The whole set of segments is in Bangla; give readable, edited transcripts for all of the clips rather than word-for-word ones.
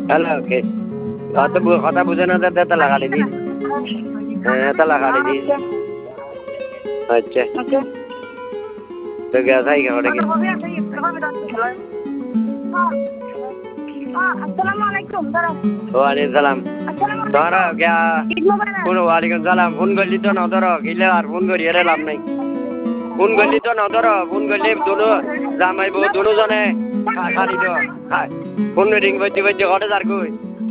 হ্যালো কে কথা বুঝে না এটা লাগালি দি এটা লাগালি দি আচ্ছা তো গেছে আই কেমন কে আসসালামু আলাইকুম দাদা ওয়ালাইকুম সালাম তোরা क्या ফোন ওয়ালাইকুম সালাম ফোন করলি তো না ধরো কিলে আর ফোন করি এর লাভ নাই ফোন করলি তো না ধরো ফোন করলি দুনো জামাই বউ দুনো জনে খালি তো ফোন রিং বাজে বাজে ঘরে যার কই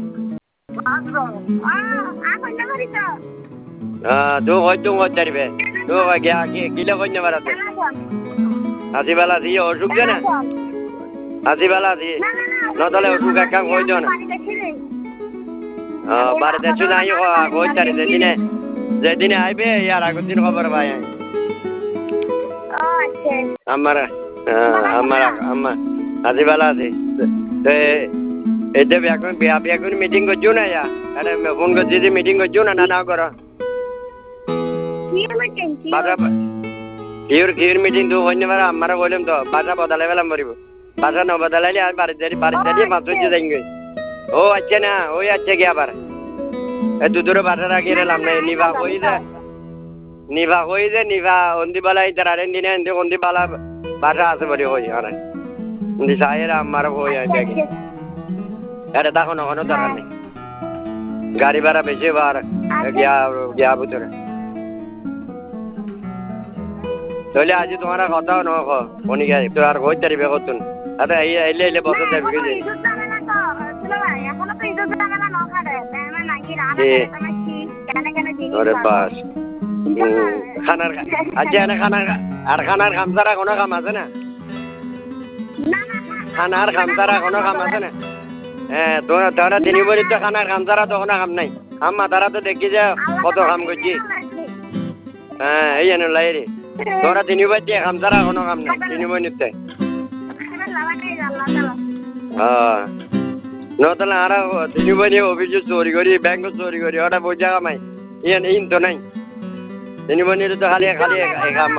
তো হয়তো হতে পারবে তো গিয়া কিলে কই না বাড়াতে আজি বেলা দি অসুখ দে না আজি বেলা দি নতলে অসুখ কাম কই দিও না বাড়িতে দেখছো না কই তারি যেদিনে আইবে ইয়ার আগের দিন খবর পাই আমার আজি বেলা আছে এটা বিয়া করে মিটিং করছো না ইয়া আরে ফোন করছি যে মিটিং করছো না না করো কির মিটিং তো হইনি মারা আমরা বললাম তো বাসা বদলাই পেলাম পারিব বাসা ন বদলাইলে আর বাড়ি মাছ হচ্ছে যাইগে ও আচ্ছা না ওই আচ্ছা কি আবার দুধুরে বাসা রাখি এলাম না নিভা কই যে নিভা অন্দি বালা ইতার দিনে অন্দি বালা বাসা আছে বলি হই আর সাহের আমার হই ব্যাগে এটা দেখো না কোনো দরকার নেই গাড়ি ভাড়া বেশি বার গিয়া ভিতরে তাহলে আজি তোমার কথাও নখ অনিকা তো আর কই তারিবে কতুন আরে এলে বছর যাবি যে ওরে বাস খানার আচ্ছা এনে খানার খাম ছাড়া কোনো কাম আছে না খানার খাম ছাড়া কোনো কাম আছে না হ্যাঁ তোরা তিনি বলি তো খানার খাম ছাড়া তো কোনো কাম নাই আম্মা তারা তো দেখি যে কত কাম করছি হ্যাঁ এই জানো লাইরে তোরা তিনি বলি খাম ছাড়া কোনো কাম নাই তিনি বলিতে নতলে আর তিনি বলি অভিযোগ চুরি করি ব্যাংক চুরি করি ওটা বোঝা কামাই ইন তো নাই তিনি বলি তো খালি কাম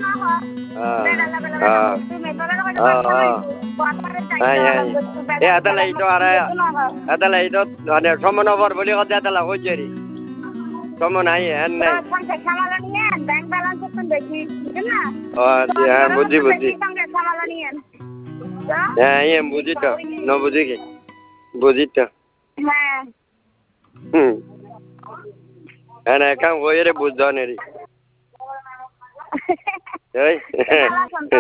এটা লাইতো আর এটা লাইতো মানে সমন ওভার বলি কথা এটা লাগ হইছে রে সমন নাই হ্যাঁ নাই হ্যাঁ বুঝি হ্যাঁ বুঝি তো ন বুঝি কি বুঝি তো হ্যাঁ কাম কই রে বুঝ রে